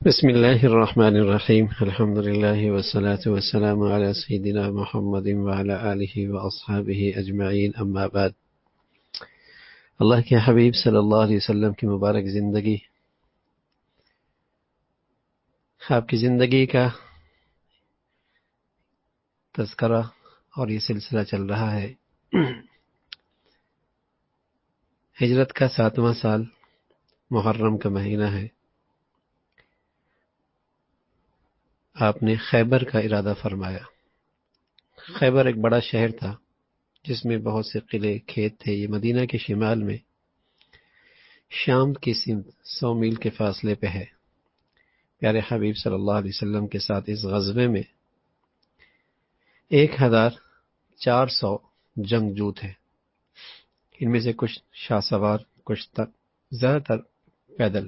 بسم الله الرحمن الرحیم الحمد لله والصلاة والسلام على سیدنا محمد وعلى آله واصحابہ اجمعین اما بعد۔ اللہ کے حبیب صلی اللہ علیہ وسلم کی مبارک زندگی، آپ کی زندگی کا تذکرہ اور یہ سلسلہ چل رہا ہے۔ ہجرت کا 7واں سال، محرم کا مہینہ ہے۔ آپ نے خیبر کا ارادہ فرمایا۔ خیبر ایک بڑا شہر تھا جس میں بہت سے قلعے کھیت تھے۔ یہ مدینہ کے شمال میں شام کی سمت 100 میل کے فاصلے پہ ہے۔ پیارے حبیب صلی اللہ علیہ وسلم کے ساتھ اس غزوے میں 1400 جنگجو تھے۔ ان میں سے کچھ شاہ سوار، کچھ زیادہ تر پیدل۔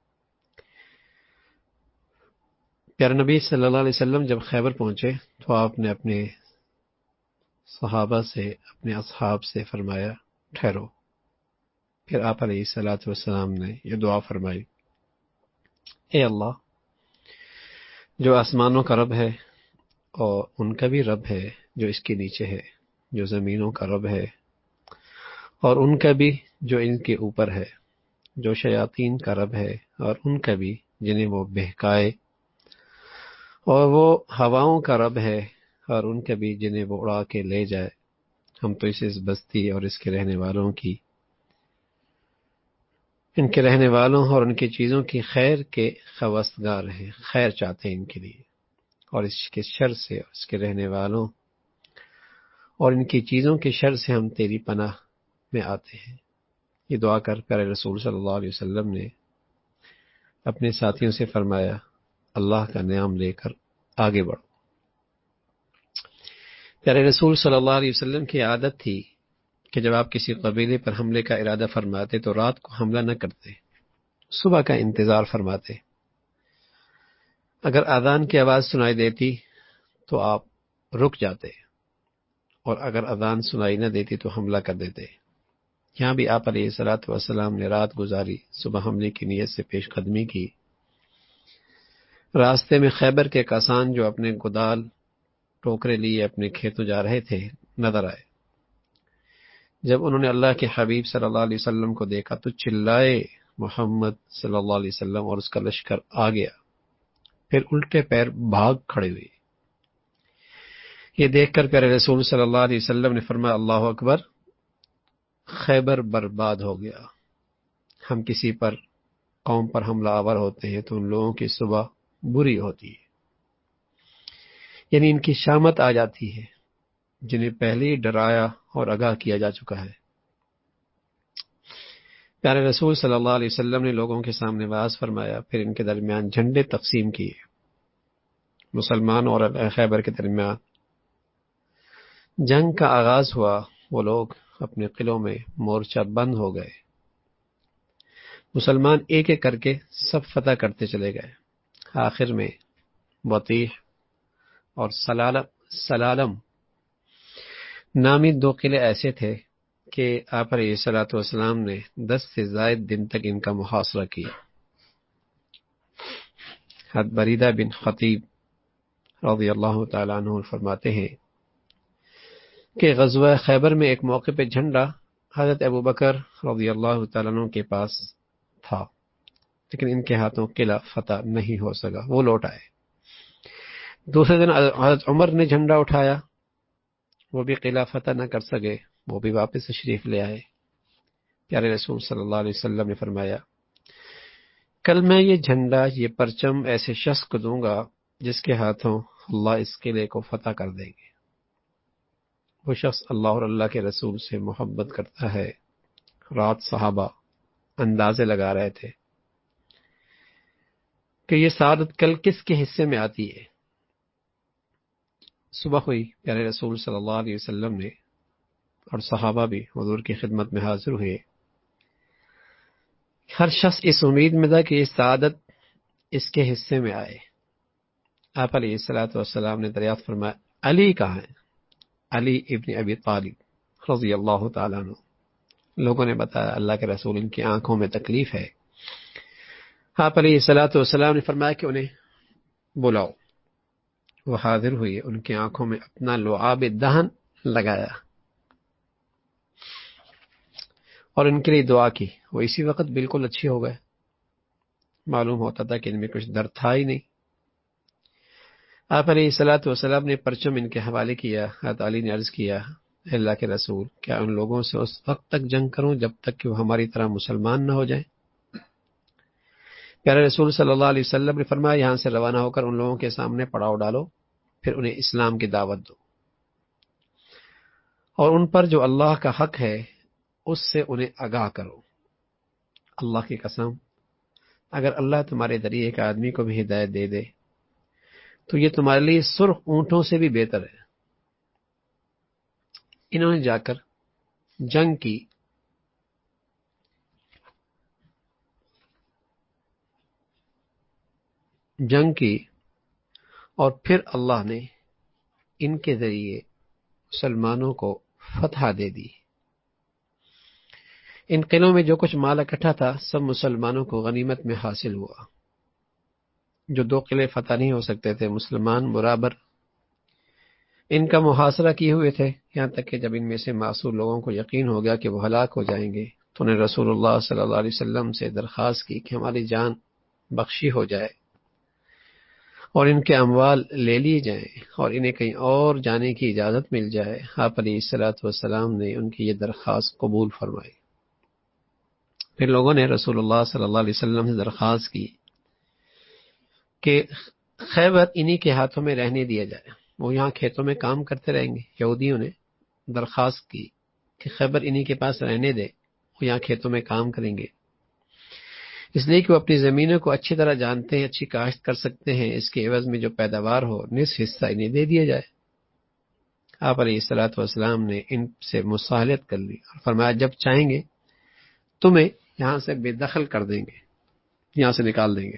پیارے نبی صلی اللہ علیہ وسلم جب خیبر پہنچے تو آپ نے اپنے صحابہ سے، اپنے اصحاب سے فرمایا ٹھہرو۔ پھر آپ علیہ الصلوۃ والسلام نے یہ دعا فرمائی، اے اللہ، جو آسمانوں کا رب ہے اور ان کا بھی رب ہے جو اس کے نیچے ہے، جو زمینوں کا رب ہے اور ان کا بھی جو ان کے اوپر ہے، جو شیاطین کا رب ہے اور ان کا بھی جنہیں وہ بہکائے، اور وہ ہواؤں کا رب ہے اور ان کا بھی جنہیں وہ اڑا کے لے جائے۔ ہم تو اس بستی اور اس کے رہنے والوں کی، ان کے رہنے والوں اور ان کی چیزوں کی خیر کے خواستگار ہیں، خیر چاہتے ہیں ان کے لیے، اور اس کے شر سے، اس کے رہنے والوں اور ان کی چیزوں کے شر سے ہم تیری پناہ میں آتے ہیں۔ یہ دعا کر پیارے رسول صلی اللہ علیہ وسلم نے اپنے ساتھیوں سے فرمایا، اللہ کا نام لے کر آگے بڑھو۔ پیارے رسول صلی اللہ علیہ وسلم کی عادت تھی کہ جب آپ کسی قبیلے پر حملے کا ارادہ فرماتے تو رات کو حملہ نہ کرتے، صبح کا انتظار فرماتے۔ اگر اذان کی آواز سنائی دیتی تو آپ رک جاتے، اور اگر اذان سنائی نہ دیتی تو حملہ کر دیتے۔ یہاں بھی آپ علیہ الصلوۃ والسلام نے رات گزاری، صبح حملے کی نیت سے پیش قدمی کی۔ راستے میں خیبر کے کسان جو اپنے کدال ٹوکرے لیے اپنے کھیتوں جا رہے تھے نظر آئے۔ جب انہوں نے اللہ کے حبیب صلی اللہ علیہ وسلم کو دیکھا تو چلائے، محمد صلی اللہ علیہ وسلم، اور اس کا لشکر آ گیا۔ پھر الٹے پیر بھاگ کھڑے ہوئے۔ یہ دیکھ کر پیارے رسول صلی اللہ علیہ وسلم نے فرمایا، اللہ اکبر، خیبر برباد ہو گیا۔ ہم کسی پر، قوم پر حملہ آور ہوتے ہیں تو ان لوگوں کی صبح بری ہوتی ہے، یعنی ان کی شامت آ جاتی ہے جنہیں پہلے ہی ڈرایا اور آگاہ کیا جا چکا ہے۔ پیارے رسول صلی اللہ علیہ وسلم نے لوگوں کے سامنے واعظ فرمایا، پھر ان کے درمیان جھنڈے تقسیم کیے۔ مسلمان اور خیبر کے درمیان جنگ کا آغاز ہوا۔ وہ لوگ اپنے قلعوں میں مورچہ بند ہو گئے۔ مسلمان ایک ایک کر کے سب فتح کرتے چلے گئے۔ آخر میں بطیح اور سلالم نامی 2 قلعے ایسے تھے کہ آپ علیہ الصلوۃ والسلام نے 10 سے زائد دن تک ان کا محاصرہ کیا۔ حضرت بریدہ بن خطیب رضی اللہ تعالیٰ عنہ فرماتے ہیں کہ غزوہ خیبر میں ایک موقع پہ جھنڈا حضرت ابوبکر رضی اللہ تعالیٰ عنہ کے پاس تھا، لیکن ان کے ہاتھوں قلعہ فتح نہیں ہو سکا، وہ لوٹ آئے۔ دوسرے دن حضرت عمر نے جھنڈا اٹھایا، وہ بھی قلعہ فتح نہ کر سکے، وہ بھی واپس تشریف لے آئے۔ پیارے رسول صلی اللہ علیہ وسلم نے فرمایا، کل میں یہ جھنڈا، یہ پرچم ایسے شخص کو دوں گا جس کے ہاتھوں اللہ اس قلعے کو فتح کر دیں گے۔ وہ شخص اللہ اور اللہ کے رسول سے محبت کرتا ہے۔ رات صحابہ اندازے لگا رہے تھے کہ یہ سعادت کل کس کے حصے میں آتی ہے۔ صبح ہوئی، پیارے رسول صلی اللہ علیہ وسلم نے اور صحابہ بھی حضور کی خدمت میں حاضر ہوئے۔ ہر شخص اس امید میں تھا کہ یہ سعادت اس کے حصے میں آئے۔ آپ علیہ الصلوۃ والسلام نے دریافت فرمایا، علی کہاں ہے؟ علی ابن ابی طالب رضی اللہ تعالیٰ عنہ۔ لوگوں نے بتایا، اللہ کے رسول، ان کی آنکھوں میں تکلیف ہے، آپ علیہ الصلوۃ والسلام نے فرمایا کہ انہیں بلاؤ. وہ حاضر ہوئی، ان کی آنکھوں میں اپنا لعاب دہن لگایا اور ان کے لیے دعا کی. وہ اسی وقت بالکل اچھی ہو گئے. معلوم ہوتا تھا کہ ان میں کچھ درد تھا ہی نہیں. آپ علیہ الصلوۃ والسلام نے پرچم ان کے حوالے کیا. حضرت علی نے عرض کیا، اللہ کے رسول، کیا ان لوگوں سے اس وقت تک جنگ کروں جب تک کہ وہ ہماری طرح مسلمان نہ ہو جائیں؟ پیارے رسول صلی اللہ علیہ وسلم نے فرمایا، یہاں سے روانہ ہو کر ان لوگوں کے سامنے پڑاؤ ڈالو، پھر انہیں اسلام کی دعوت دو، اور ان پر جو اللہ کا حق ہے اس سے انہیں آگاہ کرو. اللہ کی قسم، اگر اللہ تمہارے ذریعے ایک آدمی کو بھی ہدایت دے دے تو یہ تمہارے لیے سرخ اونٹوں سے بھی بہتر ہے. انہوں نے جا کر جنگ کی اور پھر اللہ نے ان کے ذریعے مسلمانوں کو فتح دے دی. ان قلعوں میں جو کچھ مال اکٹھا تھا سب مسلمانوں کو غنیمت میں حاصل ہوا. جو 2 قلعے فتح نہیں ہو سکتے تھے، مسلمان برابر ان کا محاصرہ کیے ہوئے تھے، یہاں تک کہ جب ان میں سے معصوم لوگوں کو یقین ہو گیا کہ وہ ہلاک ہو جائیں گے تو انہیں رسول اللہ صلی اللہ علیہ وسلم سے درخواست کی کہ ہماری جان بخشی ہو جائے اور ان کے اموال لے لیے جائیں اور انہیں کہیں اور جانے کی اجازت مل جائے. آپ علیہ الصلوۃ والسلام نے ان کی یہ درخواست قبول فرمائی. پھر لوگوں نے رسول اللہ صلی اللہ علیہ وسلم سے درخواست کی کہ خیبر انہی کے ہاتھوں میں رہنے دیا جائے، وہ یہاں کھیتوں میں کام کرتے رہیں گے. یہودیوں نے درخواست کی کہ خیبر انہی کے پاس رہنے دے، وہ یہاں کھیتوں میں کام کریں گے، اس لیے کہ وہ اپنی زمینوں کو اچھی طرح جانتے ہیں، اچھی کاشت کر سکتے ہیں. اس کے عوض میں جو پیداوار ہو نصف حصہ انہیں دے دیا جائے. آپ علیہ الصلوۃ والسلام نے ان سے مصالحت کر لی اور فرمایا، جب چاہیں گے تمہیں یہاں سے بے دخل کر دیں گے، یہاں سے نکال دیں گے.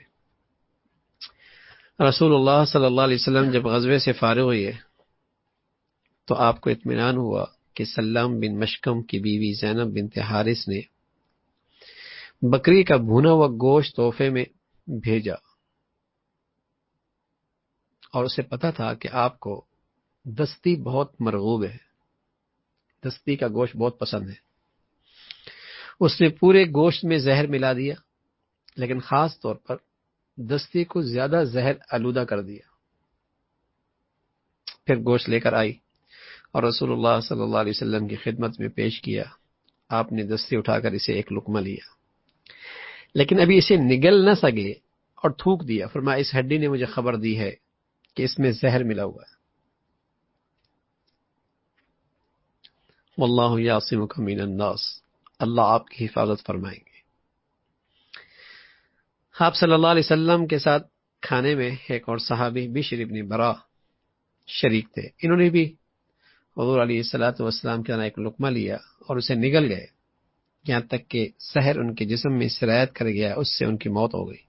رسول اللہ صلی اللہ علیہ وسلم جب غزوے سے فارغ ہوئے تو آپ کو اطمینان ہوا کہ سلام بن مشکم کی بیوی زینب بنت حارث نے بکری کا بھونا ہوا گوشت تحفے میں بھیجا اور اسے پتا تھا کہ آپ کو دستی بہت مرغوب ہے، دستی کا گوشت بہت پسند ہے. اس نے پورے گوشت میں زہر ملا دیا، لیکن خاص طور پر دستی کو زیادہ زہر آلودہ کر دیا. پھر گوشت لے کر آئی اور رسول اللہ صلی اللہ علیہ وسلم کی خدمت میں پیش کیا. آپ نے دستی اٹھا کر اسے ایک لقمہ لیا، لیکن ابھی اسے نگل نہ سکے اور تھوک دیا. فرمایا، اس ہڈی نے مجھے خبر دی ہے کہ اس میں زہر ملا ہوا ہے. واللہ یعصمک من الناس، اللہ آپ کی حفاظت فرمائیں گے. آپ صلی اللہ علیہ وسلم کے ساتھ کھانے میں ایک اور صحابی بشر ابن برا شریک تھے. انہوں نے بھی حضور علیہ الصلوۃ والسلام کے ایک لقمہ لیا اور اسے نگل گئے، یہاں تک کہ زہر ان کے جسم میں سرایت کر گیا، اس سے ان کی موت ہو گئی.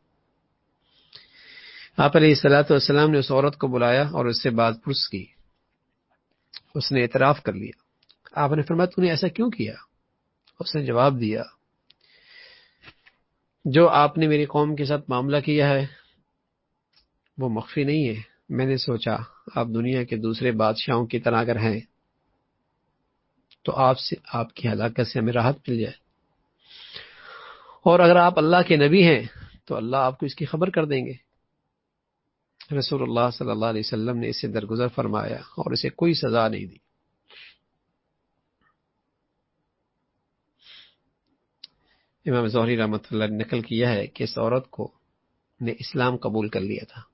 آپ علیہ الصلوۃ والسلام نے اس عورت کو بلایا اور اس سے بات پرس کی. اس نے اعتراف کر لیا. آپ نے فرمایا، تو نے ایسا کیوں کیا؟ اس نے جواب دیا، جو آپ نے میری قوم کے ساتھ معاملہ کیا ہے وہ مخفی نہیں ہے. میں نے سوچا آپ دنیا کے دوسرے بادشاہوں کی طرح اگر ہیں تو آپ کی ہلاکت سے ہمیں راحت مل جائے، اور اگر آپ اللہ کے نبی ہیں تو اللہ آپ کو اس کی خبر کر دیں گے. رسول اللہ صلی اللہ علیہ وسلم نے اس سے درگزر فرمایا اور اسے کوئی سزا نہیں دی. امام زہری رحمۃ اللہ نے نقل کیا ہے کہ اس عورت کو نے اسلام قبول کر لیا تھا،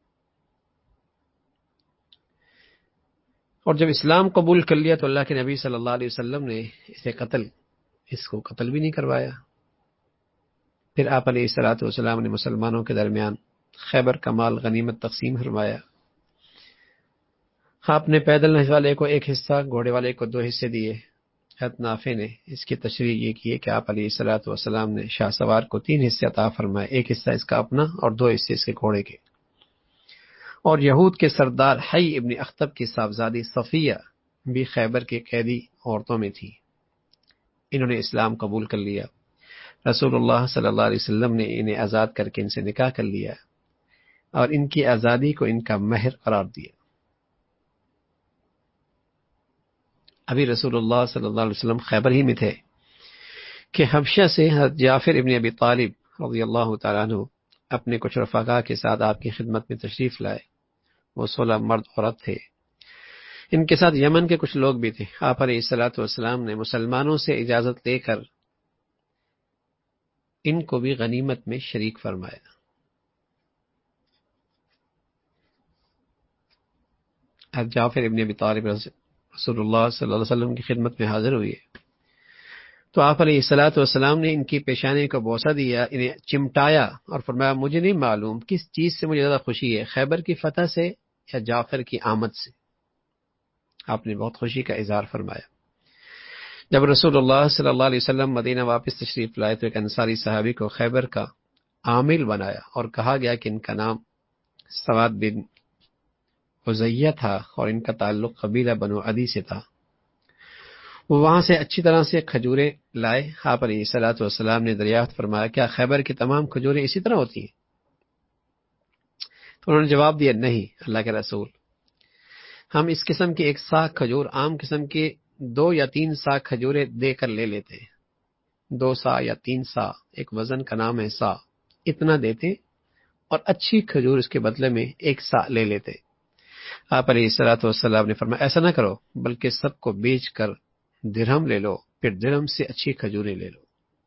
اور جب اسلام قبول کر لیا تو اللہ کے نبی صلی اللہ علیہ وسلم نے اس کو قتل بھی نہیں کروایا. پھر آپ علیہ الصلوۃ والسلام نے مسلمانوں کے درمیان خیبر کا مال غنیمت تقسیم فرمایا. آپ نے پیدل نہنے والے کو ایک حصہ، گھوڑے والے کو 2 حصے دیے. حضرت نافع نے اس کی تشریح یہ کی کہ آپ علیہ الصلوۃ والسلام نے شاہ سوار کو 3 حصے عطا فرمائے، 1 حصہ اس کا اپنا اور 2 حصے اس کے گھوڑے کے. اور یہود کے سردار حی ابن اخطب کی صاحبزادی صفیہ بھی خیبر کے قیدی عورتوں میں تھی. انہوں نے اسلام قبول کر لیا. رسول اللہ صلی اللہ علیہ وسلم نے انہیں آزاد کر کے ان سے نکاح کر لیا اور ان کی آزادی کو ان کا مہر قرار دیا۔ ابھی رسول اللہ صلی اللہ علیہ وسلم خیبر ہی میں تھے کہ حبشہ سے حضرت جعفر ابن ابی طالب رضی اللہ تعالیٰ عنہ اپنے کچھ رفقا کے ساتھ آپ کی خدمت میں تشریف لائے۔ وہ 16 مرد عورت تھے۔ ان کے ساتھ یمن کے کچھ لوگ بھی تھے۔ آپ علیہ الصلوۃ والسلام نے مسلمانوں سے اجازت لے کر ان کو بھی غنیمت میں شریک فرمایا۔ حضرت جعفر ابن ابی طالب رسول اللہ صلی اللہ علیہ وسلم کی خدمت میں حاضر ہوئے تو آپ علیہ الصلوۃ والسلام نے ان کی پیشانی کو بوسہ دیا، انہیں چمٹایا اور فرمایا مجھے نہیں معلوم کس چیز سے مجھے زیادہ خوشی ہے، خیبر کی فتح سے یا جعفر کی آمد سے۔ آپ نے بہت خوشی کا اظہار فرمایا۔ جب رسول اللہ صلی اللہ علیہ وسلم مدینہ واپس تشریف لائے تو ایک انصاری صحابی کو خیبر کا عامل بنایا اور کہا گیا کہ ان کا نام سواد بن عزیہ تھا اور ان کا تعلق قبیلہ بنو عدی سے تھا۔ وہ وہاں سے اچھی طرح سے کھجوریں لائے۔ آپ علیہ الصلوۃ والسلام نے دریافت فرمایا کیا خیبر کی تمام کھجوریں اسی طرح ہوتی ہیں؟ تو انہوں نے جواب دیا نہیں اللہ کے رسول، ہم اس قسم کی ایک سا کھجور عام قسم کی 2 یا 3 سا کھجوریں دے کر لے لیتے ہیں۔ 2 سا یا 3 سا، ایک وزن کا نام ہے سا، اتنا دیتے اور اچھی کھجور اس کے بدلے میں 1 سا لے لیتے۔ آپ علیہ الصلوۃ والسلام نے فرمایا ایسا نہ کرو بلکہ سب کو بیچ کر درہم لے لو، پھر درہم سے اچھی کھجوریں لے لو۔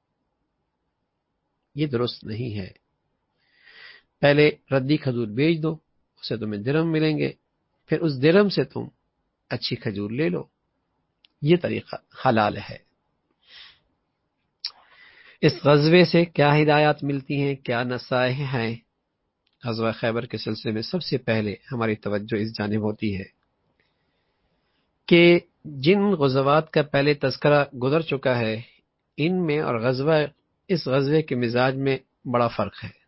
یہ درست نہیں ہے۔ پہلے ردی کھجور بیچ دو، اسے تمہیں درہم ملیں گے، پھر اس درہم سے تم اچھی کھجور لے لو۔ یہ طریقہ حلال ہے۔ اس غزوے سے کیا ہدایات ملتی ہیں، کیا نصائح ہیں؟ غزوہ خیبر کے سلسلے میں سب سے پہلے ہماری توجہ اس جانب ہوتی ہے کہ جن غزوات کا پہلے تذکرہ گزر چکا ہے ان میں اور اس غزوے کے مزاج میں بڑا فرق ہے۔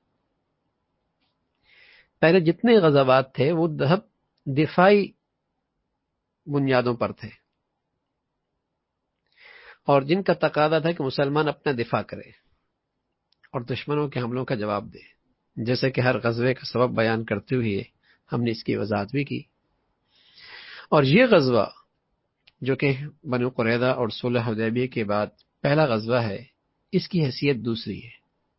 پہلے جتنے غزوات تھے وہ دفاعی بنیادوں پر تھے اور جن کا تقاضا تھا کہ مسلمان اپنا دفاع کرے اور دشمنوں کے حملوں کا جواب دے، جیسے کہ ہر غزوے کا سبب بیان کرتے ہوئے ہم نے اس کی وضاحت بھی کی۔ اور یہ غزوہ جو کہ بنو قریظہ اور صلح حدیبیہ کے بعد پہلا غزوہ ہے، اس کی حیثیت دوسری ہے،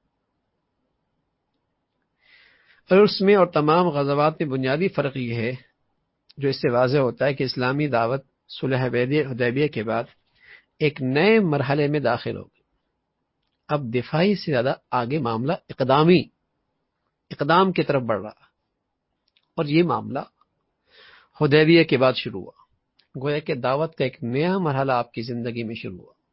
اور اس میں اور تمام غزوات میں بنیادی فرق یہ ہے جو اس سے واضح ہوتا ہے کہ اسلامی دعوت صلح حدیبیہ کے بعد ایک نئے مرحلے میں داخل ہو گئی۔ اب دفاعی سے زیادہ آگے معاملہ اقدام کی طرف بڑھ رہا، اور یہ معاملہ حدیبیہ کے بعد شروع ہوا۔ گویا کہ دعوت کا ایک نیا مرحلہ آپ کی زندگی میں شروع ہوا۔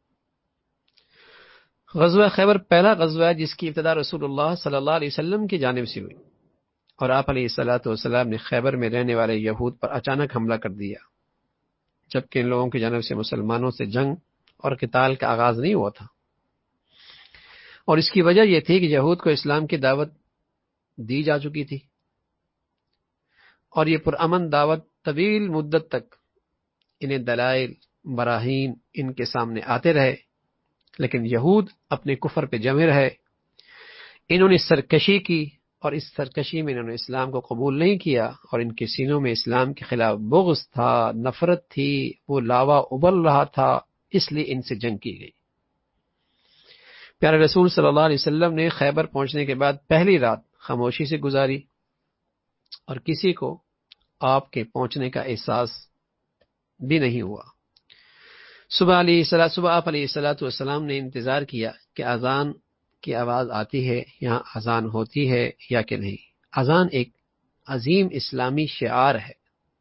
غزوہ خیبر پہلا غزوہ ہے جس کی ابتدا رسول اللہ صلی اللہ علیہ وسلم کی جانب سے ہوئی، اور آپ علیہ الصلوۃ والسلام نے خیبر میں رہنے والے یہود پر اچانک حملہ کر دیا، جبکہ ان لوگوں کی جانب سے مسلمانوں سے جنگ اور قتال کا آغاز نہیں ہوا تھا۔ اور اس کی وجہ یہ تھی کہ یہود کو اسلام کی دعوت دی جا چکی تھی، اور یہ پرامن دعوت طویل مدت تک انہیں دلائل براہین ان کے سامنے آتے رہے، لیکن یہود اپنے کفر پہ جمے رہے۔ انہوں نے سرکشی کی، اور اس سرکشی میں انہوں نے اسلام کو قبول نہیں کیا، اور ان کے سینوں میں اسلام کے خلاف بغض تھا، نفرت تھی، وہ لاوا ابل رہا تھا، اس لیے ان سے جنگ کی گئی۔ پیارے رسول صلی اللہ علیہ وسلم نے خیبر پہنچنے کے بعد پہلی رات خاموشی سے گزاری، اور کسی کو آپ کے پہنچنے کا احساس بھی نہیں ہوا۔ صبح آپ علیہ الصلوۃ والسلام نے انتظار کیا کہ اذان کی آواز آتی ہے، یہاں اذان ہوتی ہے یا کہ نہیں۔ اذان ایک عظیم اسلامی شعار ہے،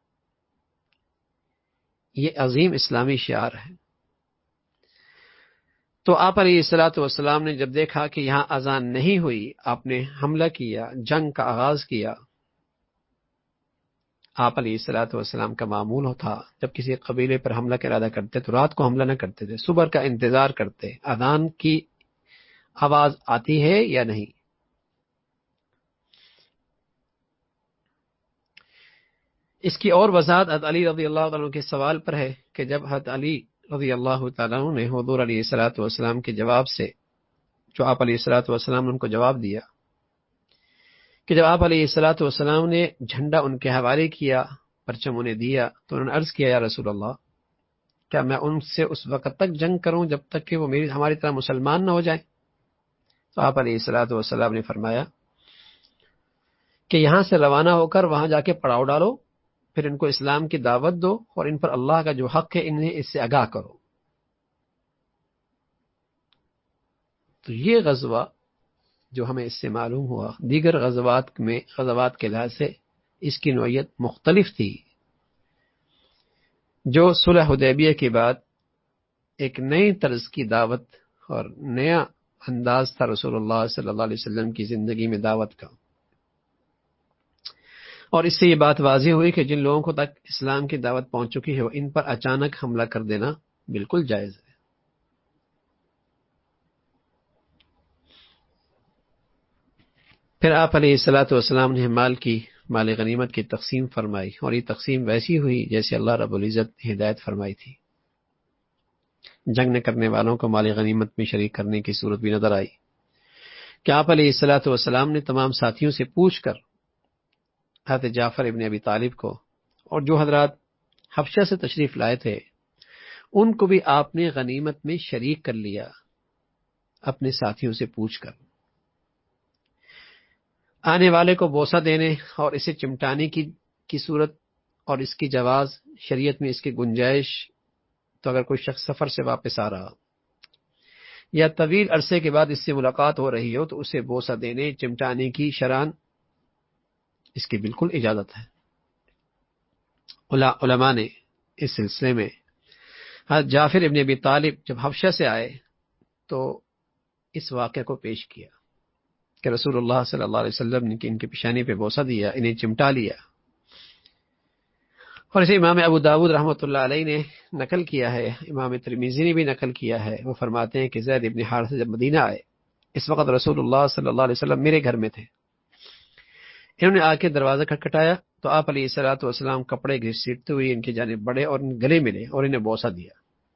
یہ عظیم اسلامی شعار ہے۔ تو آپ علیہ الصلوۃ والسلام نے جب دیکھا کہ یہاں اذان نہیں ہوئی، آپ نے حملہ کیا، جنگ کا آغاز کیا۔ آپ علیہ الصلوۃ والسلام کا معمول ہوتا جب کسی قبیلے پر حملہ کا ارادہ کرتے تو رات کو حملہ نہ کرتے تھے، صبح کا انتظار کرتے، اذان کی آواز آتی ہے یا نہیں۔ اس کی اور وضاحت حضرت علی رضی اللہ عنہ کے سوال پر ہے کہ جب حضرت علی رضی اللہ تعالیٰ عنہ نے حضور علیہ الصلوۃ والسلام کے جواب سے جو آپ علیہ الصلوۃ والسلام نے ان کو جواب دیا کہ جب آپ علیہ الصلوۃ والسلام نے جھنڈا ان کے حوالے کیا، پرچم انہیں دیا، تو انہوں نے عرض کیا یا رسول اللہ، کیا میں ان سے اس وقت تک جنگ کروں جب تک کہ وہ ہماری طرح مسلمان نہ ہو جائیں؟ تو آپ علیہ الصلوۃ والسلام نے فرمایا کہ یہاں سے روانہ ہو کر وہاں جا کے پڑاؤ ڈالو، پھر ان کو اسلام کی دعوت دو، اور ان پر اللہ کا جو حق ہے انہیں اس سے آگاہ کرو۔ تو یہ غزوہ جو ہمیں اس سے معلوم ہوا، دیگر غزوات کے لحاظ سے اس کی نوعیت مختلف تھی۔ جو صلح حدیبیہ کے بعد ایک نئی طرز کی دعوت اور نیا انداز تھا رسول اللہ صلی اللہ علیہ وسلم کی زندگی میں دعوت کا، اور اس سے یہ بات واضح ہوئی کہ جن لوگوں کو تک اسلام کی دعوت پہنچ چکی ہے، ان پر اچانک حملہ کر دینا بالکل جائز ہے۔ پھر آپ علیہ الصلوۃ والسلام نے مال غنیمت کی تقسیم فرمائی، اور یہ تقسیم ویسی ہوئی جیسے اللہ رب العزت نے ہدایت فرمائی تھی۔ جنگ نہ کرنے والوں کو مال غنیمت میں شریک کرنے کی صورت بھی نظر آئی کہ آپ علیہ الصلوۃ والسلام نے تمام ساتھیوں سے پوچھ کر حضرت جعفر ابن ابی طالب کو اور جو حضرات حبشہ سے تشریف لائے تھے ان کو بھی آپ نے غنیمت میں شریک کر لیا، اپنے ساتھیوں سے پوچھ کر۔ آنے والے کو بوسہ دینے اور اسے چمٹانے کی صورت اور اس کی جواز، شریعت میں اس کی گنجائش، تو اگر کوئی شخص سفر سے واپس آ رہا یا طویل عرصے کے بعد اس سے ملاقات ہو رہی ہو تو اسے بوسہ دینے، چمٹانے کی شرعاً اس کی بالکل اجازت ہے۔ علماء نے اس سلسلے میں حضرت جعفر ابن ابی طالب جب حبشہ سے آئے تو اس واقعے کو پیش کیا کہ رسول اللہ صلی اللہ علیہ وسلم نے ان کے پیشانی پہ بوسہ دیا، انہیں چمٹا لیا۔ اور اسے امام ابو داود رحمۃ اللہ علیہ نے نقل کیا ہے، امام ترمذی نے بھی نقل کیا ہے۔ وہ فرماتے ہیں کہ زید ابن حارثہ جب مدینہ آئے، اس وقت رسول اللہ صلی اللہ علیہ وسلم میرے گھر میں تھے۔ انہوں نے آ کے دروازہ کھٹکھٹایا تو آپ علیہ الصلوۃ والسلام کپڑے گھسیٹتے ہوئے ان کی جانب بڑھے اور گلے ملے اور انہیں بوسہ دیا۔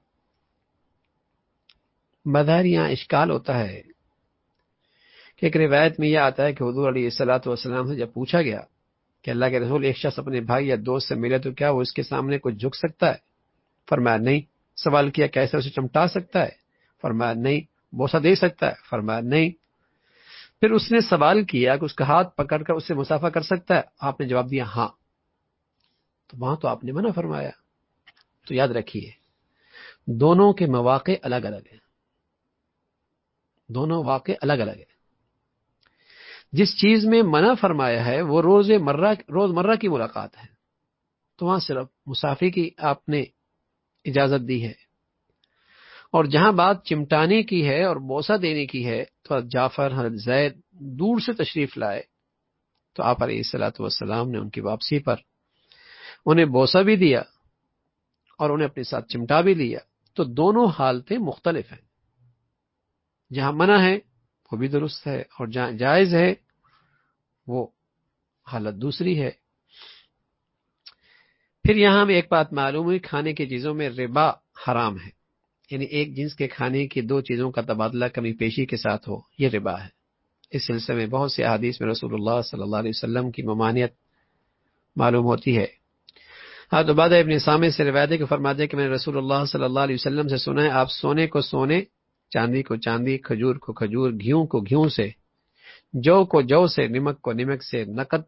بظاہر یہاں اشکال ہوتا ہے کہ ایک روایت میں یہ آتا ہے کہ حضور علیہ الصلوۃ والسلام سے جب پوچھا گیا کہ اللہ کے رسول، ایک شخص اپنے بھائی یا دوست سے ملے تو کیا وہ اس کے سامنے کچھ جھک سکتا ہے؟ فرمایا نہیں۔ سوال کیا کیسے اسے چمٹا سکتا ہے؟ فرمایا نہیں۔ بوسہ دے سکتا ہے؟ فرمایا نہیں۔ پھر اس نے سوال کیا کہ اس کا ہاتھ پکڑ کر اس سے مصافحہ کر سکتا ہے؟ آپ نے جواب دیا ہاں۔ تو وہاں تو آپ نے منع فرمایا۔ تو یاد رکھیے دونوں کے مواقع الگ الگ ہیں، دونوں واقع الگ الگ ہیں۔ جس چیز میں منع فرمایا ہے وہ روزمرہ کی ملاقات ہے، تو وہاں صرف مصافحے کی آپ نے اجازت دی ہے، اور جہاں بات چمٹانے کی ہے اور بوسہ دینے کی ہے تو حضرت جعفر، حضرت زید دور سے تشریف لائے تو آپ علیہ الصلوۃ والسلام نے ان کی واپسی پر انہیں بوسہ بھی دیا اور انہیں اپنے ساتھ چمٹا بھی لیا۔ تو دونوں حالتیں مختلف ہیں، جہاں منع ہے وہ بھی درست ہے اور جہاں جائز ہے وہ حالت دوسری ہے۔ پھر یہاں ہمیں ایک بات معلوم ہوئی، کھانے کی چیزوں میں ربا حرام ہے، یعنی ایک جنس کے کھانے کی دو چیزوں کا تبادلہ کمی پیشی کے ساتھ ہو، یہ ربا ہے۔ اس سلسلے میں بہت سے احادیث میں رسول اللہ صلی اللہ علیہ وسلم کی ممانعت معلوم ہوتی ہے۔ حضرت عبادہ ابن صامت سے روایت ہے کہ فرماتے ہیں کہ میں نے رسول اللہ صلی اللہ علیہ وسلم سے سنا ہے، آپ سونے کو سونے، چاندی کو چاندی، کھجور کو کھجور، گھیوں کو گھیوں سے، جو کو جو سے، نمک کو نمک سے،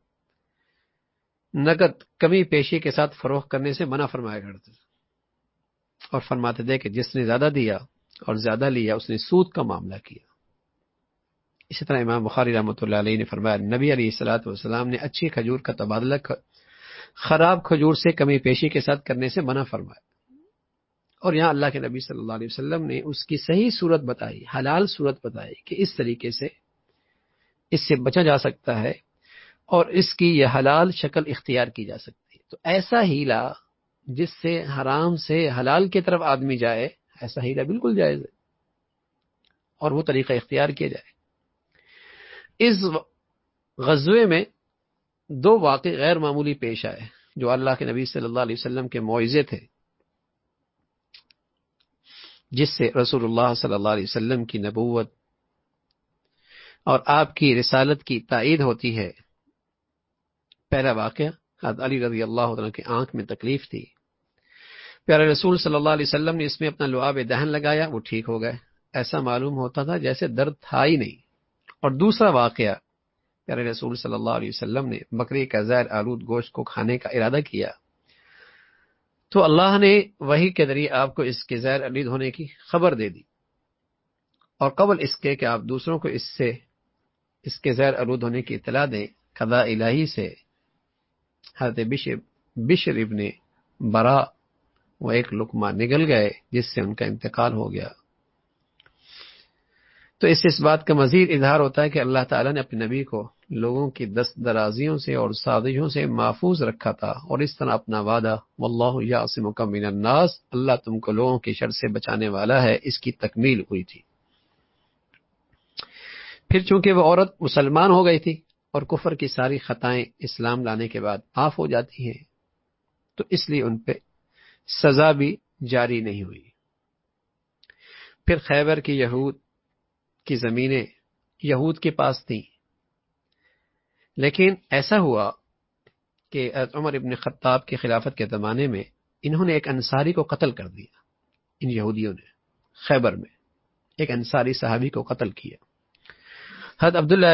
نقد کمی پیشی کے ساتھ فروخت کرنے سے منع فرمایا کرتے تھے، اور فرماتے تھے کہ جس نے زیادہ دیا اور زیادہ لیا اس نے سود کا معاملہ کیا۔ اسی طرح امام بخاری رحمۃ اللہ علیہ نے فرمایا نبی علیہ الصلوۃ والسلام نے اچھی کھجور کا تبادلہ خراب کھجور سے کمی پیشی کے ساتھ کرنے سے منع فرمایا، اور یہاں اللہ کے نبی صلی اللہ علیہ وسلم نے اس کی صحیح صورت بتائی، حلال صورت بتائی کہ اس طریقے سے اس سے بچا جا سکتا ہے اور اس کی یہ حلال شکل اختیار کی جا سکتی ہے۔ تو ایسا ہیلا جس سے حرام سے حلال کی طرف آدمی جائے، ایسا ہیلا بالکل جائز ہے اور وہ طریقہ اختیار کیا جائے۔ اس غزوے میں دو واقع غیر معمولی پیش آئے جو اللہ کے نبی صلی اللہ علیہ وسلم کے معجزے تھے، جس سے رسول اللہ صلی اللہ علیہ وسلم کی نبوت اور آپ کی رسالت کی تائید ہوتی ہے۔ پہلا واقعہ، حضرت علی رضی اللہ عنہ کی آنکھ میں تکلیف تھی، پیارے رسول صلی اللہ علیہ وسلم نے اس میں اپنا لعاب دہن لگایا، وہ ٹھیک ہو گئے، ایسا معلوم ہوتا تھا جیسے درد تھا ہی نہیں۔ اور دوسرا واقعہ، پیارے رسول صلی اللہ علیہ وسلم نے بکری کا زہر آلود گوشت کو کھانے کا ارادہ کیا، تو اللہ نے وحی کے ذریعے آپ کو اس کے زہر آلود ہونے کی خبر دے دی، اور قبل اس کے کہ آپ دوسروں کو اس کے زہر آلود ہونے کی اطلاع دیں، قضاء الہی سے حضرت بشر ابن برا وہ ایک لقمہ نگل گئے، جس سے ان کا انتقال ہو گیا۔ تو اس بات کا مزید اظہار ہوتا ہے کہ اللہ تعالیٰ نے اپنے نبی کو لوگوں کی دست درازیوں سے اور سازشوں سے محفوظ رکھا تھا، اور اس طرح اپنا وعدہ واللہ یعصمک من الناس، اللہ تم کو لوگوں کی شر سے بچانے والا ہے، اس کی تکمیل ہوئی تھی۔ پھر چونکہ وہ عورت مسلمان ہو گئی تھی اور کفر کی ساری خطائیں اسلام لانے کے بعد معاف ہو جاتی ہیں، تو اس لیے ان پہ سزا بھی جاری نہیں ہوئی۔ پھر خیبر کی یہود کی زمینیں یہود کے پاس تھیں، لیکن ایسا ہوا کہ عمر ابن خطاب کی خلافت کے زمانے میں انہوں نے ایک انصاری کو قتل کر دیا۔ ان یہودیوں نے خیبر میں ایک انصاری صحابی کو قتل کیا۔ حضرت عبداللہ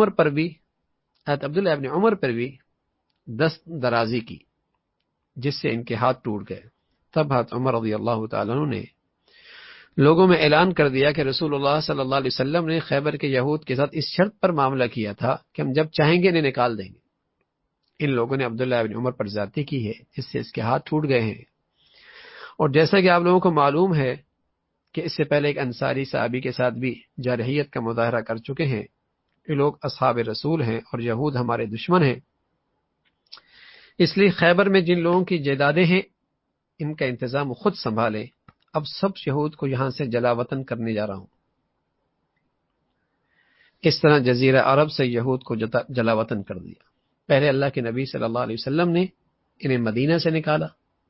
ابن عمر پر بھی دست درازی کی، جس سے ان کے ہاتھ ٹوٹ گئے۔ تب حضرت عمر رضی اللہ تعالیٰ عنہ نے لوگوں میں اعلان کر دیا کہ رسول اللہ صلی اللہ علیہ وسلم نے خیبر کے یہود کے ساتھ اس شرط پر معاملہ کیا تھا کہ ہم جب چاہیں گے انہیں نکال دیں گے۔ ان لوگوں نے عبداللہ ابن عمر پر زیادتی کی ہے، جس سے اس کے ہاتھ ٹوٹ گئے ہیں۔ اور جیسا کہ آپ لوگوں کو معلوم ہے کہ اس سے پہلے ایک انصاری صحابی کے ساتھ بھی جارحیت کا مظاہرہ کر چکے ہیں۔ یہ لوگ اصحاب رسول ہیں اور یہود ہمارے دشمن ہیں، اس لیے خیبر میں جن لوگوں کی جائیدادیں ہیں ان کا انتظام خود سنبھالیں، اب سب یہود کو یہاں سے جلا وطن کرنے جا رہا ہوں۔ اس طرح جزیرہ عرب سے یہود کو جلا وطن کر دیا۔ پہلے اللہ کے نبی صلی اللہ علیہ وسلم نے انہیں مدینہ سے نکالا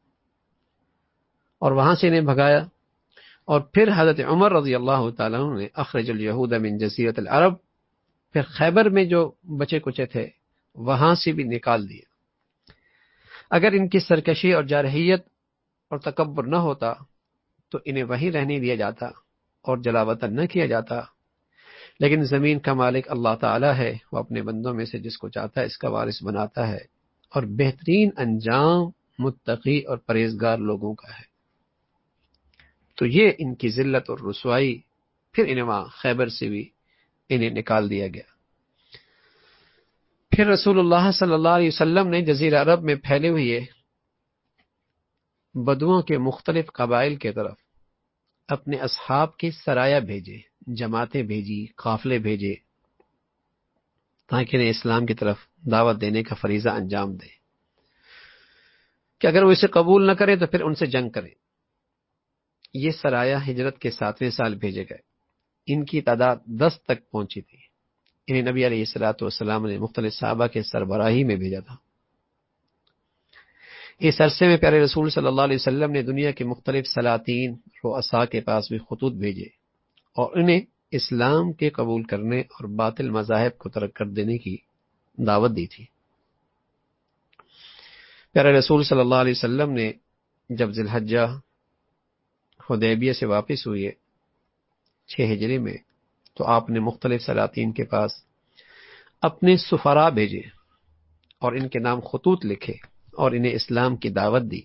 اور وہاں سے انہیں بھگایا، اور پھر حضرت عمر رضی اللہ تعالیٰ عنہ نے اخرج الیہود من جزیرۃ العرب، پھر خیبر میں جو بچے کچے تھے وہاں سے بھی نکال دیا۔ اگر ان کی سرکشی اور جارحیت اور تکبر نہ ہوتا تو انہیں وہیں رہنے دیا جاتا اور جلا وطن نہ کیا جاتا، لیکن زمین کا مالک اللہ تعالیٰ ہے، وہ اپنے بندوں میں سے جس کو چاہتا ہے اس کا وارث بناتا ہے، اور بہترین انجام متقی اور پرہیزگار لوگوں کا ہے۔ تو یہ ان کی ذلت اور رسوائی، پھر انہیں وہاں خیبر سے بھی انہیں نکال دیا گیا۔ پھر رسول اللہ صلی اللہ علیہ وسلم نے جزیرہ عرب میں پھیلے ہوئے بدوؤں کے مختلف قبائل کے طرف اپنے اصحاب کے سرایہ بھیجے، جماعتیں بھیجی، قافلے بھیجے، تاکہ انہیں اسلام کی طرف دعوت دینے کا فریضہ انجام دے، کہ اگر وہ اسے قبول نہ کرے تو پھر ان سے جنگ کرے۔ یہ سرایہ ہجرت کے 7ویں سال بھیجے گئے، ان کی تعداد 10 تک پہنچی تھی۔ انہیں نبی علیہ الصلوۃ والسلام نے مختلف صحابہ کے سربراہی میں بھیجا تھا۔ اس عرصے میں پیارے رسول صلی اللہ علیہ وسلم نے دنیا کے مختلف سلاطین رؤساء کے پاس بھی خطوط بھیجے اور انہیں اسلام کے قبول کرنے اور باطل مذاہب کو ترک کر دینے کی دعوت دی تھی۔ پیارے رسول صلی اللہ علیہ وسلم نے جب ذی الحجہ حدیبیہ سے واپس ہوئے 6 ہجری میں، تو آپ نے مختلف سلاطین کے پاس اپنے سفراء بھیجے اور ان کے نام خطوط لکھے اور انہیں اسلام کی دعوت دی۔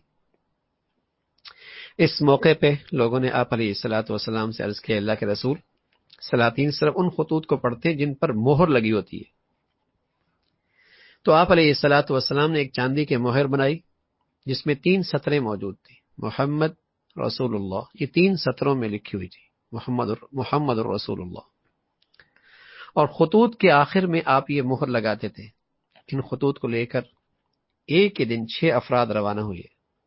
اس موقع پہ لوگوں نے آپ علیہ الصلوۃ والسلام سے عرض کیا، اللہ کے رسول، سلاطین صرف ان خطوط کو پڑھتے ہیں جن پر مہر لگی ہوتی ہے۔ تو آپ علیہ الصلوۃ والسلام نے ایک چاندی کی مہر بنائی جس میں 3 سطریں موجود تھیں، محمد رسول اللہ، یہ 3 سطروں میں لکھی ہوئی تھی، محمد رسول اللہ، اور خطوط کے آخر میں آپ یہ مہر لگاتے تھے۔ ان خطوط کو لے کر ایک ہی دن 6 افراد روانہ ہوئے،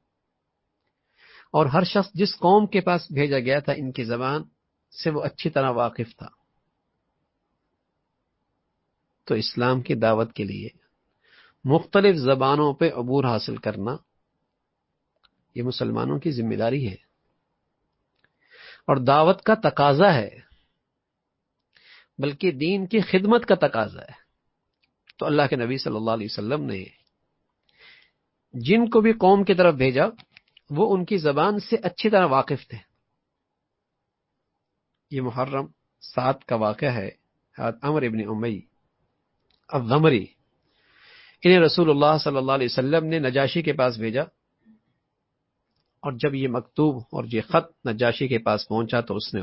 اور ہر شخص جس قوم کے پاس بھیجا گیا تھا ان کی زبان سے وہ اچھی طرح واقف تھا۔ تو اسلام کی دعوت کے لیے مختلف زبانوں پہ عبور حاصل کرنا یہ مسلمانوں کی ذمہ داری ہے اور دعوت کا تقاضا ہے۔ بلکہ دین کی خدمت کا تقاضا ہے۔ تو اللہ کے نبی صلی اللہ علیہ وسلم نے جن کو بھی قوم کی طرف بھیجا وہ ان کی زبان سے اچھی طرح واقف تھے۔ یہ محرم 7 کا واقعہ ہے۔ عمر ابن امی الضمری، انہیں رسول اللہ صلی اللہ علیہ وسلم نے نجاشی کے پاس بھیجا، اور جب یہ مکتوب اور یہ خط نجاشی کے پاس پہنچا تو اس نے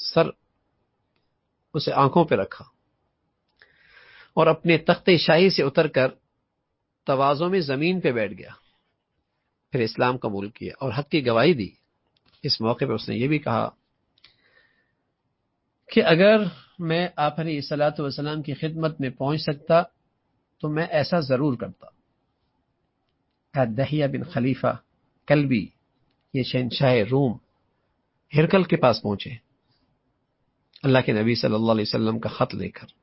اسے آنکھوں پہ رکھا اور اپنے تخت شاہی سے اتر کر تواضع میں زمین پہ بیٹھ گیا، پھر اسلام قبول کیا اور حق کی گواہی دی۔ اس موقع پہ اس نے یہ بھی کہا کہ اگر میں آپ علیہ الصلوۃ والسلام کی خدمت میں پہنچ سکتا تو میں ایسا ضرور کرتا۔ دحیہ بن خلیفہ کلبی، یہ شہنشاہ روم ہرکل کے پاس پہنچے اللہ کے نبی صلی اللہ علیہ وسلم کا خط لے کر۔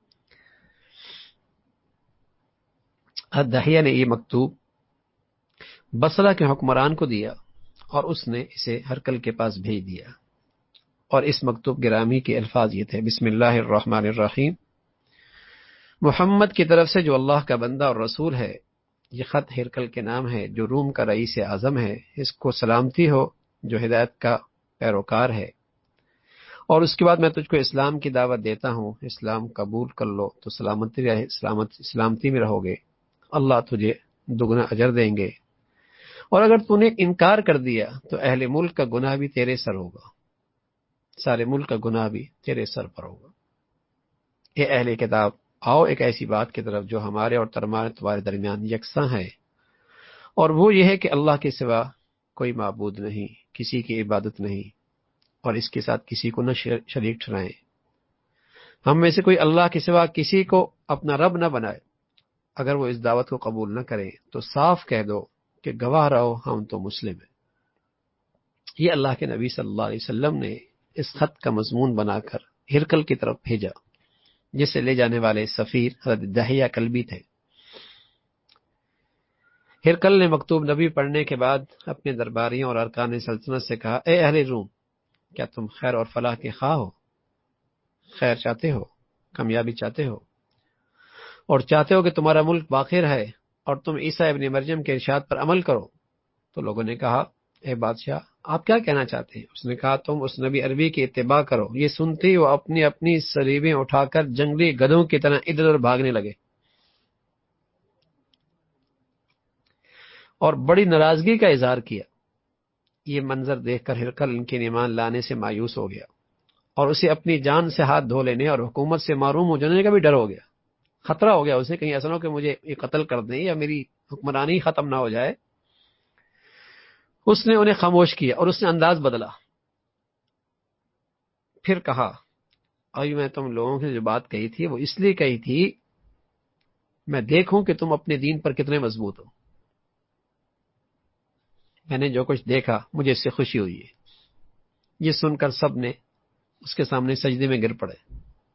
دحیہ نے یہ مکتوب بصرہ کے حکمران کو دیا اور اس نے اسے ہرکل کے پاس بھیج دیا، اور اس مکتوب گرامی کے الفاظ یہ تھے: بسم اللہ الرحمن الرحیم، محمد کی طرف سے جو اللہ کا بندہ اور رسول ہے، یہ خط ہرکل کے نام ہے جو روم کا رئیس اعظم ہے، اس کو سلامتی ہو جو ہدایت کا پیروکار ہے، اور اس کے بعد میں تجھ کو اسلام کی دعوت دیتا ہوں، اسلام قبول کر لو تو سلامتی میں رہو گے، اللہ تجھے دگنا اجر دیں گے، اور اگر تو نے انکار کر دیا تو اہل ملک کا گناہ بھی تیرے سر ہوگا، سارے ملک کا گناہ بھی تیرے سر پر ہوگا۔ اے اہل کتاب، آؤ ایک ایسی بات کی طرف جو ہمارے اور تمہارے درمیان یکساں ہے، اور وہ یہ ہے کہ اللہ کے سوا کوئی معبود نہیں، کسی کی عبادت نہیں، اور اس کے ساتھ کسی کو نہ شریک ٹھہرائیں۔ ہم میں سے کوئی اللہ کے سوا کسی کو اپنا رب نہ بنائے۔ اگر وہ اس دعوت کو قبول نہ کریں تو صاف کہہ دو کہ گواہ رہو ہم تو مسلم ہیں۔ یہ اللہ کے نبی صلی اللہ علیہ وسلم نے اس خط کا مضمون بنا کر ہرکل کی طرف بھیجا، جسے لے جانے والے سفیر حضرت دحیہ کلبی تھے۔ ہرکل نے مکتوب نبی پڑھنے کے بعد اپنے درباریوں اور ارکان سلطنت سے کہا: اے اہل روم، کیا تم خیر اور فلاح کے خواہ ہو؟ خیر چاہتے ہو، کامیابی چاہتے ہو، اور چاہتے ہو کہ تمہارا ملک باقی رہے اور تم عیسیٰ ابن مریم کے ارشاد پر عمل کرو؟ تو لوگوں نے کہا: اے بادشاہ، آپ کیا کہنا چاہتے ہیں؟ اس نے کہا: تم اس نبی عربی کی اتباع کرو۔ یہ سنتے ہی وہ اپنی اپنی صلیبیں اٹھا کر جنگلی گدھوں کی طرح ادھر ادھر بھاگنے لگے، اور بڑی ناراضگی کا اظہار کیا۔ یہ منظر دیکھ کر ہرکل ان کے ایمان لانے سے مایوس ہو گیا، اور اسے اپنی جان سے ہاتھ دھو لینے اور حکومت سے محروم ہو جانے کا بھی ڈر ہو گیا، خطرہ ہو گیا اسے، کہیں ایسا نہ ہو کہ مجھے یہ قتل کر دیں یا میری حکمرانی ختم نہ ہو جائے۔ اس نے انہیں خاموش کیا اور اس نے انداز بدلا، پھر کہا: ابھی میں تم لوگوں سے جو بات کہی تھی وہ اس لیے کہی تھی میں دیکھوں کہ تم اپنے دین پر کتنے مضبوط ہو۔ میں نے جو کچھ دیکھا مجھے اس سے خوشی ہوئی ہے۔ یہ سن کر سب نے اس کے سامنے سجدے میں گر پڑے۔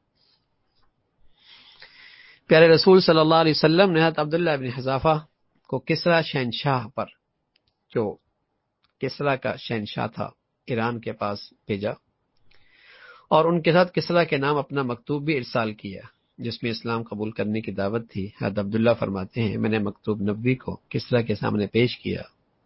پیارے رسول صلی اللہ علیہ وسلم نے حضرت عبداللہ ابن حذافہ کو کسریٰ شہنشاہ پر، جو کسریٰ کا شہنشاہ تھا، ایران کے پاس بھیجا، اور ان کے ساتھ کسریٰ کے نام اپنا مکتوب بھی ارسال کیا جس میں اسلام قبول کرنے کی دعوت تھی۔ حضرت عبداللہ فرماتے ہیں: میں نے مکتوب نبوی کو کسریٰ کے سامنے پیش کیا،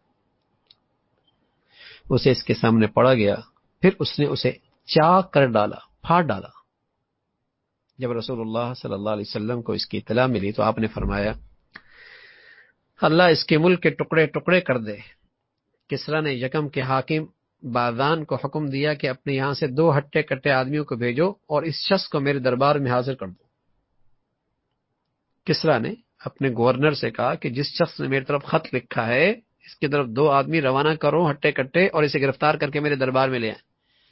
اسے اس کے سامنے پڑھا گیا، پھر اس نے اسے چاک کر ڈالا، پھاڑ ڈالا۔ جب رسول اللہ صلی اللہ علیہ وسلم کو اس کی اطلاع ملی تو آپ نے فرمایا: اللہ اس کے ملک کے ٹکڑے ٹکڑے کر دے۔ کسریٰ نے یکم کے حاکم بازان کو حکم دیا کہ اپنے یہاں سے 2 ہٹے کٹے آدمیوں کو بھیجو اور اس شخص کو میرے دربار میں حاضر کر دو۔ کسریٰ نے اپنے گورنر سے کہا کہ جس شخص نے میری طرف خط لکھا ہے اس کی طرف 2 آدمی روانہ کرو ہٹے کٹے، اور اسے گرفتار کر کے میرے دربار میں لے آئیں۔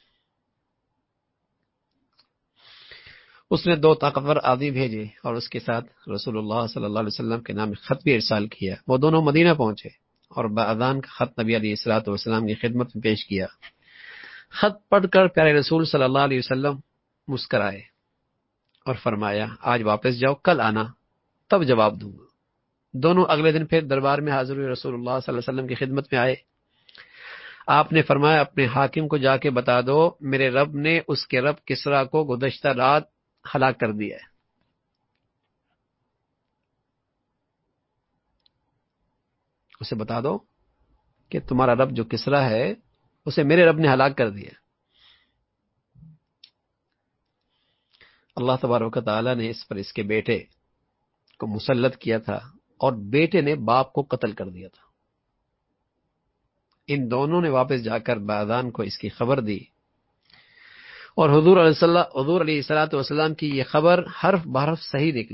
اس نے 2 طاقتور آدمی بھیجے اور اس کے ساتھ رسول اللہ صلی اللہ علیہ وسلم کے نام خط بھی ارسال کیا۔ وہ دونوں مدینہ پہنچے اور باذان کا خط نبی علیہ الصلوۃ والسلام کی خدمت میں پیش کیا۔ خط پڑھ کر پیارے رسول صلی اللہ علیہ وسلم مسکرائے اور فرمایا: آج واپس جاؤ، کل آنا، تب جواب دوں گا۔ دونوں اگلے دن پھر دربار میں حاضر ہوئے، رسول اللہ صلی اللہ علیہ وسلم کی خدمت میں آئے۔ آپ نے فرمایا: اپنے حاکم کو جا کے بتا دو میرے رب نے اس کے رب کسریٰ کو گزشتہ رات ہلاک کر دیا ہے. اسے بتا دو کہ تمہارا رب جو کسرا ہے اسے میرے رب نے ہلاک کر دیا. اللہ تبارک و تعالیٰ نے اس پر اس کے بیٹے کو مسلط کیا تھا اور بیٹے نے باپ کو قتل کر دیا تھا. ان دونوں نے واپس جا کر باذان کو اس کی خبر دی اور حضور علیہ الصلوۃ والسلام کی یہ خبر حرف بحرف صحیح نکلی.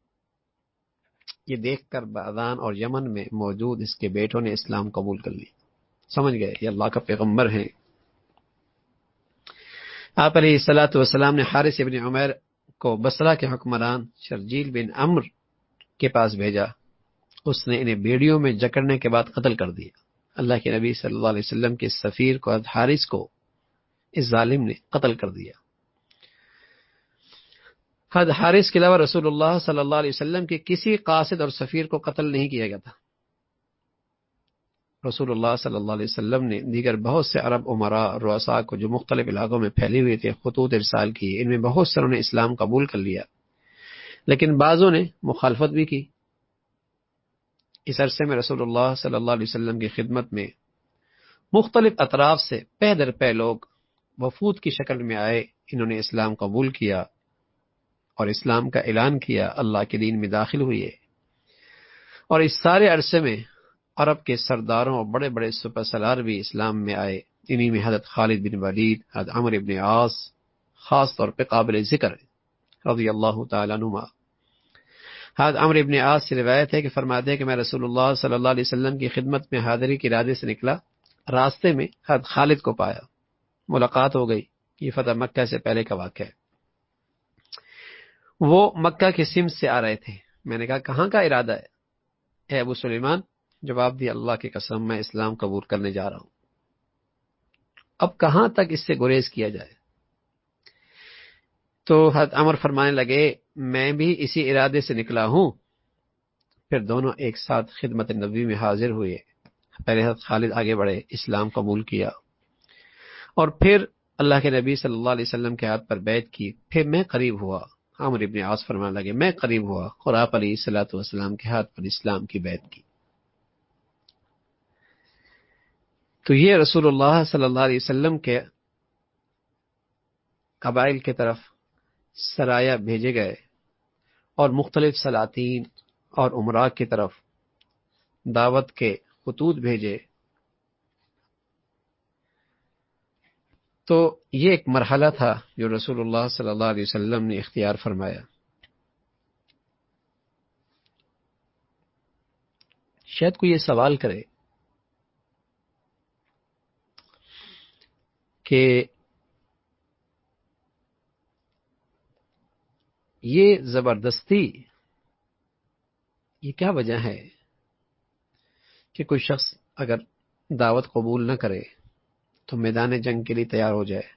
یہ دیکھ کر باذان اور یمن میں موجود اس کے بیٹوں نے اسلام قبول کر لی. سمجھ گئے یہ اللہ کا پیغمبر ہیں. آپ علیہ الصلوۃ والسلام نے حارث ابن عمیر کو بصرہ کے حکمران شرجیل بن عمرو کے پاس بھیجا. اس نے انہیں بیڑیوں میں جکڑنے کے بعد قتل کر دیا. اللہ کے نبی صلی اللہ علیہ وسلم کے سفیر کو حارث کو اس ظالم نے قتل کر دیا. حارث کے علاوہ رسول اللہ صلی اللہ علیہ وسلم کے کسی قاصد اور سفیر کو قتل نہیں کیا گیا تھا. رسول اللہ صلی اللہ علیہ وسلم نے دیگر بہت سے عرب امراء اور رؤساء کو جو مختلف علاقوں میں پھیلے ہوئے تھے خطوط ارسال کیے. ان میں بہت ساروں نے اسلام قبول کر لیا لیکن بعضوں نے مخالفت بھی کی. اس عرصے میں رسول اللہ صلی اللہ علیہ وسلم کی خدمت میں مختلف اطراف سے پے در پے لوگ وفود کی شکل میں آئے. انہوں نے اسلام قبول کیا اور اسلام کا اعلان کیا, اللہ کے دین میں داخل ہوئے. اور اس سارے عرصے میں عرب کے سرداروں اور بڑے بڑے سپر سالار بھی اسلام میں آئے. انہی میں حضرت خالد بن ولید, حضرت عمرو بن عاص خاص طور پہ قابل ذکر رضی اللہ تعالیٰ عنہما. حضرت عمرو بن عاص سے روایت ہے کہ فرماتے ہیں کہ میں رسول اللہ صلی اللہ علیہ وسلم کی خدمت میں حاضری کے ارادے سے نکلا. راستے میں حضرت خالد کو پایا, ملاقات ہو گئی. یہ فتح مکہ سے پہلے کا واقعہ ہے. وہ مکہ کے سمت سے آ رہے تھے. میں نے کہا کہاں کا ارادہ ہے اے ابو سلیمان؟ جواب دیا اللہ کی قسم میں اسلام قبول کرنے جا رہا ہوں. اب کہاں تک اس سے گریز کیا جائے؟ تو حضرت عمر فرمانے لگے میں بھی اسی ارادے سے نکلا ہوں. پھر دونوں ایک ساتھ خدمت نبی میں حاضر ہوئے. پہلے حضرت خالد آگے بڑھے, اسلام قبول کیا اور پھر اللہ کے نبی صلی اللہ علیہ وسلم کے ہاتھ پر بیعت کی. پھر میں قریب ہوا. عمرو بن عاص فرمانے لگے میں قریب ہوا اور آپ علیہ الصلوۃ والسلام کے ہاتھ پر اسلام کی بیعت کی. تو یہ رسول اللہ صلی اللہ علیہ وسلم کے قبائل کی طرف سرایہ بھیجے گئے اور مختلف سلاطین اور امراء کی طرف دعوت کے خطوط بھیجے. تو یہ ایک مرحلہ تھا جو رسول اللہ صلی اللہ علیہ وسلم نے اختیار فرمایا. شاید کوئی یہ سوال کرے کہ یہ زبردستی یہ کیا وجہ ہے کہ کوئی شخص اگر دعوت قبول نہ کرے تو میدان جنگ کے لیے تیار ہو جائے.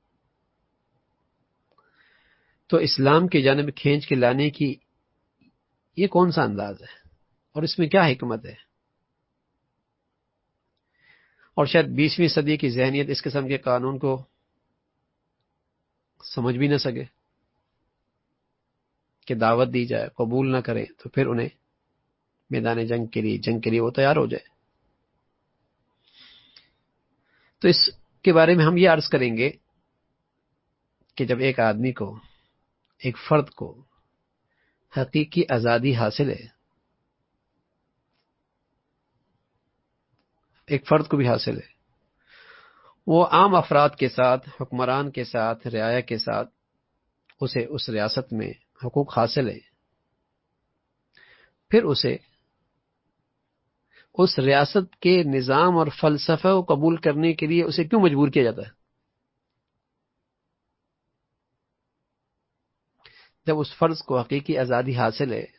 تو اسلام کی جانب کھینچ کے لانے کی یہ کون سا انداز ہے اور اس میں کیا حکمت ہے؟ اور شاید 20ویں صدی کی ذہنیت اس قسم کے قانون کو سمجھ بھی نہ سکے کہ دعوت دی جائے, قبول نہ کرے تو پھر انہیں میدان جنگ کے لیے وہ تیار ہو جائے. تو اس کے بارے میں ہم یہ عرض کریں گے کہ جب ایک آدمی کو, ایک فرد کو حقیقی آزادی حاصل ہے, ایک فرد کو بھی حاصل ہے, وہ عام افراد کے ساتھ, حکمران کے ساتھ, رعایا کے ساتھ اسے اس ریاست میں حقوق حاصل ہے, پھر اسے اس ریاست کے نظام اور فلسفہ کو قبول کرنے کے لیے اسے کیوں مجبور کیا جاتا ہے؟ جب اس فرد کو حقیقی آزادی حاصل ہے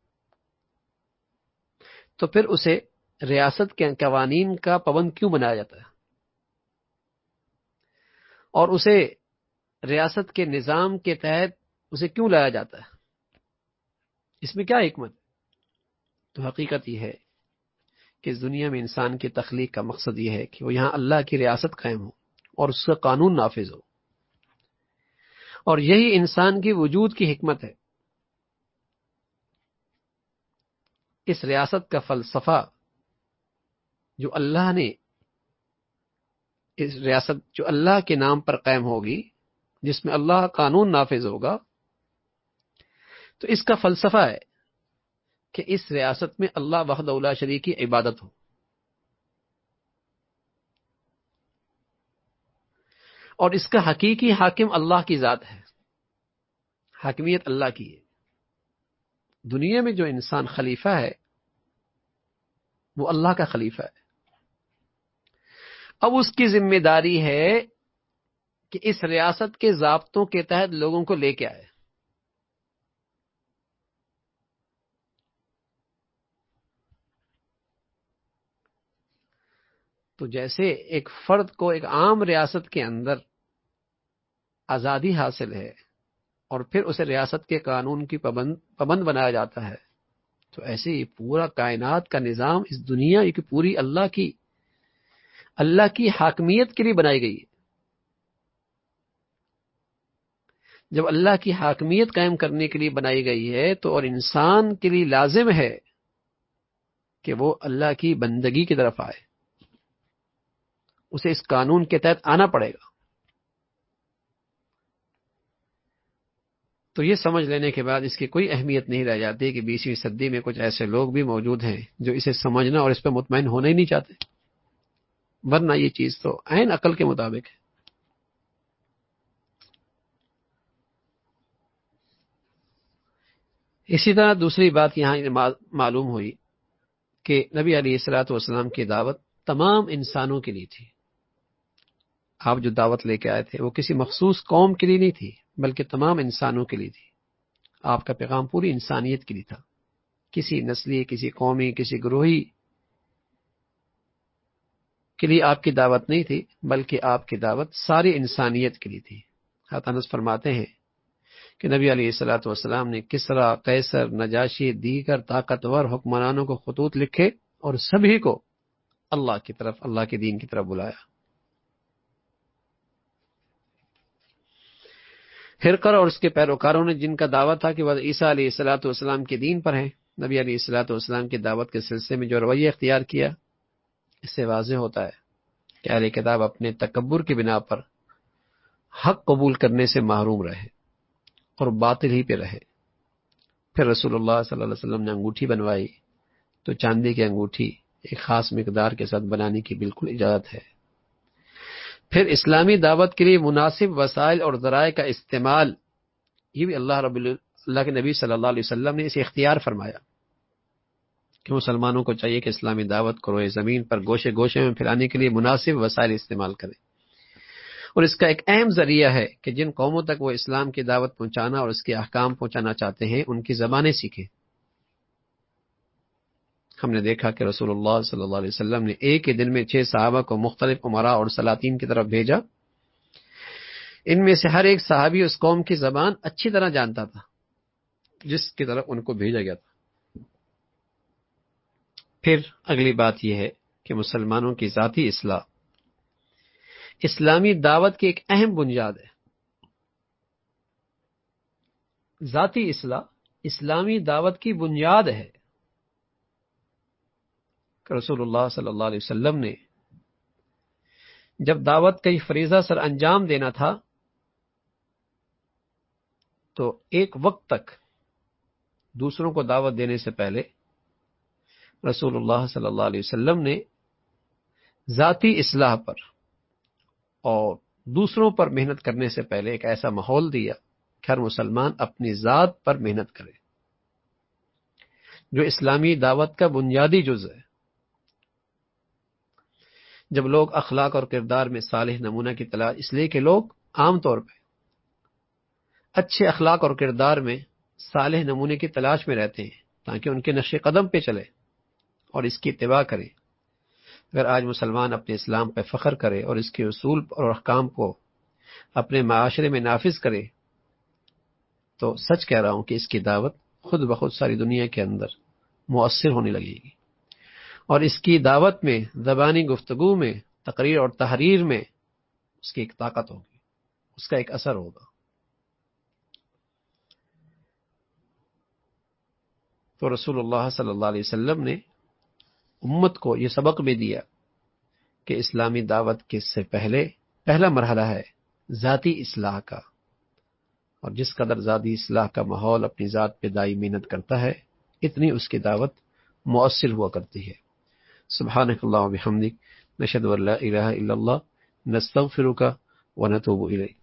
تو پھر اسے ریاست کے قوانین کا پابند کیوں بنایا جاتا ہے اور اسے ریاست کے نظام کے تحت اسے کیوں لایا جاتا ہے؟ اس میں کیا حکمت؟ تو حقیقت یہ ہے کہ اس دنیا میں انسان کی تخلیق کا مقصد یہ ہے کہ وہ یہاں اللہ کی ریاست قائم ہو اور اس کا قانون نافذ ہو. اور یہی انسان کی وجود کی حکمت ہے۔ اس ریاست کا فلسفہ جو اللہ نے، اس ریاست جو اللہ کے نام پر قائم ہوگی، جس میں اللہ کا قانون نافذ ہوگا، تو اس کا فلسفہ ہے کہ اس ریاست میں اللہ وحدہ لا شریک کی عبادت ہو، اور اس کا حقیقی حاکم اللہ کی ذات ہے، حاکمیت اللہ کی ہے۔ دنیا میں جو انسان خلیفہ ہے وہ اللہ کا خلیفہ ہے۔ اب اس کی ذمہ داری ہے کہ اس ریاست کے ضابطوں کے تحت لوگوں کو لے کے آئے۔ تو جیسے ایک فرد کو ایک عام ریاست کے اندر آزادی حاصل ہے اور پھر اسے ریاست کے قانون کی پابند بنایا جاتا ہے، تو ایسے ہی پورا کائنات کا نظام، اس دنیا کی پوری اللہ کی حاکمیت کے لیے بنائی گئی ہے۔ جب اللہ کی حاکمیت قائم کرنے کے لیے بنائی گئی ہے تو اور انسان کے لیے لازم ہے کہ وہ اللہ کی بندگی کی طرف آئے، اسے اس قانون کے تحت آنا پڑے گا۔ تو یہ سمجھ لینے کے بعد اس کی کوئی اہمیت نہیں رہ جاتی کہ 20ویں صدی میں کچھ ایسے لوگ بھی موجود ہیں جو اسے سمجھنا اور اس پہ مطمئن ہونا ہی نہیں چاہتے، ورنہ یہ چیز تو عین عقل کے مطابق ہے۔ اسی طرح دوسری بات یہاں معلوم ہوئی کہ نبی علیہ الصلوۃ والسلام کی دعوت تمام انسانوں کے لیے تھی۔ آپ جو دعوت لے کے آئے تھے وہ کسی مخصوص قوم کے لیے نہیں تھی، بلکہ تمام انسانوں کے لیے تھی۔ آپ کا پیغام پوری انسانیت کے لیے تھا، کسی نسلی، کسی قومی، کسی گروہی کے لیے آپ کی دعوت نہیں تھی، بلکہ آپ کی دعوت ساری انسانیت کے لیے تھی۔ حضرت انس فرماتے ہیں کہ نبی علیہ الصلوۃ والسلام نے کسریٰ، قیصر، نجاشی، دیگر طاقتور حکمرانوں کو خطوط لکھے اور سبھی کو اللہ کی طرف، اللہ کے دین کی طرف بلایا۔ ہرقل اور اس کے پیروکاروں نے جن کا دعویٰ تھا کہ وہ عیسیٰ علیہ الصلوۃ والسلام کے دین پر ہیں، نبی علیہ الصلوۃ والسلام کی دعوت کے سلسلے میں جو رویہ اختیار کیا، اس سے واضح ہوتا ہے کہ اہل کتاب اپنے تکبر کی بنا پر حق قبول کرنے سے محروم رہے اور باطل ہی پہ رہے۔ پھر رسول اللہ صلی اللہ علیہ وسلم نے انگوٹھی بنوائی تو چاندی کی انگوٹھی ایک خاص مقدار کے ساتھ بنانے کی بالکل اجازت ہے۔ پھر اسلامی دعوت کے لیے مناسب وسائل اور ذرائع کا استعمال، یہ بھی اللہ کے نبی صلی اللہ علیہ وسلم نے اسے اختیار فرمایا کہ مسلمانوں کو چاہیے کہ اسلامی دعوت کو روئے زمین پر گوشے گوشے میں پھیلانے کے لیے مناسب وسائل استعمال کریں، اور اس کا ایک اہم ذریعہ ہے کہ جن قوموں تک وہ اسلام کی دعوت پہنچانا اور اس کے احکام پہنچانا چاہتے ہیں ان کی زبانیں سیکھیں۔ ہم نے دیکھا کہ رسول اللہ صلی اللہ علیہ وسلم نے ایک ہی دن میں 6 صحابہ کو مختلف امراء اور سلاطین کی طرف بھیجا۔ ان میں سے ہر ایک صحابی اس قوم کی زبان اچھی طرح جانتا تھا جس کی طرف ان کو بھیجا گیا تھا۔ پھر اگلی بات یہ ہے کہ مسلمانوں کی ذاتی اصلاح اسلامی دعوت کی ایک اہم بنیاد ہے۔ ذاتی اصلاح اسلامی دعوت کی بنیاد ہے۔ کہ رسول اللہ صلی اللہ علیہ وسلم نے جب دعوت کا یہ فریضہ سر انجام دینا تھا تو ایک وقت تک دوسروں کو دعوت دینے سے پہلے رسول اللہ صلی اللہ علیہ وسلم نے ذاتی اصلاح پر اور دوسروں پر محنت کرنے سے پہلے ایک ایسا ماحول دیا کہ ہر مسلمان اپنی ذات پر محنت کرے، جو اسلامی دعوت کا بنیادی جز ہے۔ جب لوگ اخلاق اور کردار میں صالح نمونہ کی تلاش، اس لیے کہ لوگ عام طور پہ اچھے اخلاق اور کردار میں صالح نمونے کی تلاش میں رہتے ہیں تاکہ ان کے نقش قدم پہ چلے اور اس کی اتباع کریں۔ اگر آج مسلمان اپنے اسلام پہ فخر کرے اور اس کے اصول اور احکام کو اپنے معاشرے میں نافذ کرے تو سچ کہہ رہا ہوں کہ اس کی دعوت خود بخود ساری دنیا کے اندر مؤثر ہونے لگے گی، اور اس کی دعوت میں زبانی گفتگو میں، تقریر اور تحریر میں اس کی ایک طاقت ہوگی، اس کا ایک اثر ہوگا۔ تو رسول اللہ صلی اللہ علیہ وسلم نے امت کو یہ سبق بھی دیا کہ اسلامی دعوت کے سے پہلا مرحلہ ہے ذاتی اصلاح کا، اور جس قدر ذاتی اصلاح کا ماحول اپنی ذات پہ دائی محنت کرتا ہے اتنی اس کی دعوت مؤثر ہوا کرتی ہے۔ سبحانک اللہم و بحمدک، نشہد ان لا الہ الا اللہ، نستغفرک ونتوب الیک۔